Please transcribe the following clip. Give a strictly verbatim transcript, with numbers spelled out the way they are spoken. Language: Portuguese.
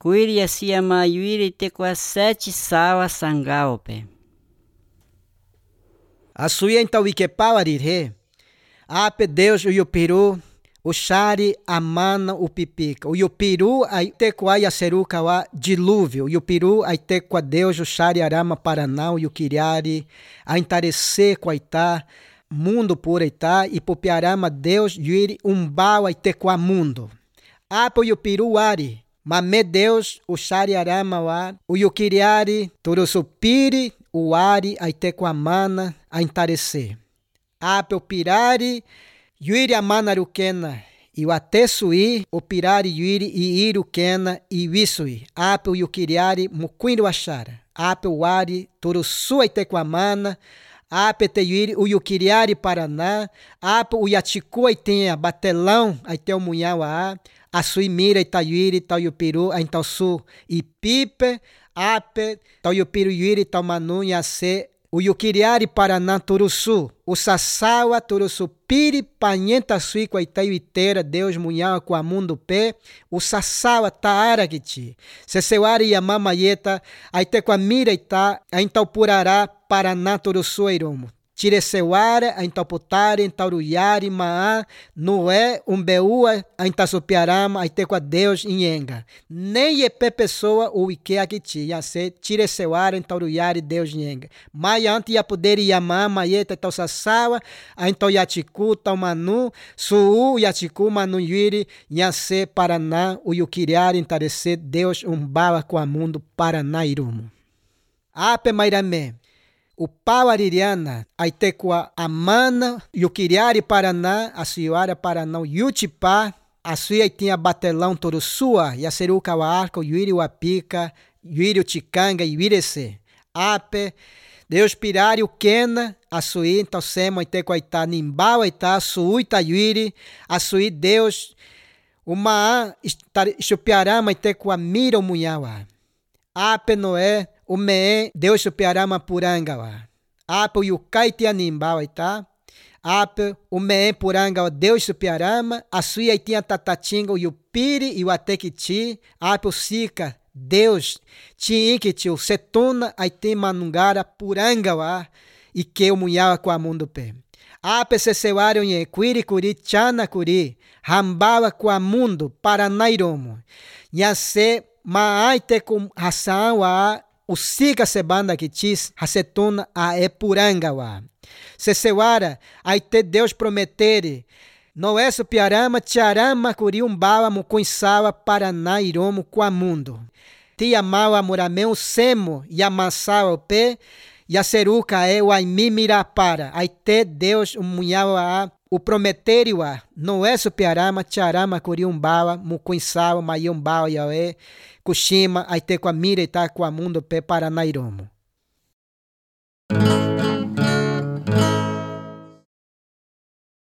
Kuiri yasiyama yuiri te kwa sete sawa sangao pe. Asuia então ikepau arirhe. Ape Deus o yupiru, o xari, a mana, o pipica. O yupiru aite kwa yaseruka wa dilúvio. O yupiru aite kwa Deus o xari arama paraná, o yukiriari, a entarece kwa ita, mundo pura ita, e popiarama Deus yuiri umbau aite kwa mundo. Ape o yupiru ari. Mame Deus, o xari arama wa, o yukiriari, turusupiri, o ari, aite kwa mana, a entarece. Ape o pirari, yuiri amana rukena, e o atesui, o pirari yuiri e irukena e wisui. Ape o yukiriari, mukwiri wachara. Ape o ari, turusu aite kwa mana, ape te yuiri o yukiriari paraná, ape o yatiku aitenha batelão, aite o munhau a a sui mira itayuiri, tau yupiru, a intausu e pipe, ape, tau yupiru yuiri, tau manu, yase, o yukiriari paraná turusu, o sasawa turusu piri, panhenta sui com a itaiuiteira, Deus munhau com a mundo pé, o sasawa taara kiti, se seuari yamama yeta, aite com a mira ita, a intaupurará paraná turusu eiromo. Tireseuara, a Intauputari, Intauruyari, Maa, Noé, Umbeua, a Intasupiarama, a Itequa Deus, Inhenga. Nem Epe pessoa o Ike Akiti, Yase, Tireseuara, Intauruyari, Deus, Inhenga. Maia anti Yapuderi, Yamá, Maieta, Tausassawa, a Intauyatiku, Taumanu, Suu, Yatiku, Manuyiri, Yase, Paraná, o Yukiriari, Intarece, Deus, Umbawa, Coamundo, Paraná, Irumo. Ape Mairame. O pau aririana, aitekua amana, yukiriari paraná, a suiara paraná, yutipá, a sui tinha batelão torusua, yaseruca o arco, yuiri o apica, yuiri o ticanga, yuirece. Ape, Deus pirari o quena, a sui, então semo, aitekua ita, nimbau ita, sui ita yuiri, a sui Deus, o maa, chupiarama, aitekua mira o munhawa. Ape Noé, o mee, Deus chupiarama purangawa. Ape o yukai te animbawa ita. Ape o mee purangawa, Deus chupiarama. A sui tinha tatatinga, o yupiri e o atekiti. Ape o sika, Deus tinhikiti, o setuna, aite manungara purangawa. E que o munhawa com a mundo pé. Ape se seuari o nhequiri curi, chana curi. Rambawa com a mundo, paranairomo. Nhase, maaite com ração a o siga sebanda que tis hasetuna a epurangawa. Se seuara, aite Deus prometere, não é supiarama, tiarama, curiumbawa, mucuinsawa, paraná, iromo, quamundo. Tiamawa, murameu, semo, yamassawa, o pé, yaseruca é o aimimirapara. Aite Deus, o munhawa, o prometeriwa, não é supiarama, tiarama, curiumbawa, mucuinsawa, maiumbawa, yaoé, Kushima, aite kwa mire ita kwa mundo pe Paranairomo.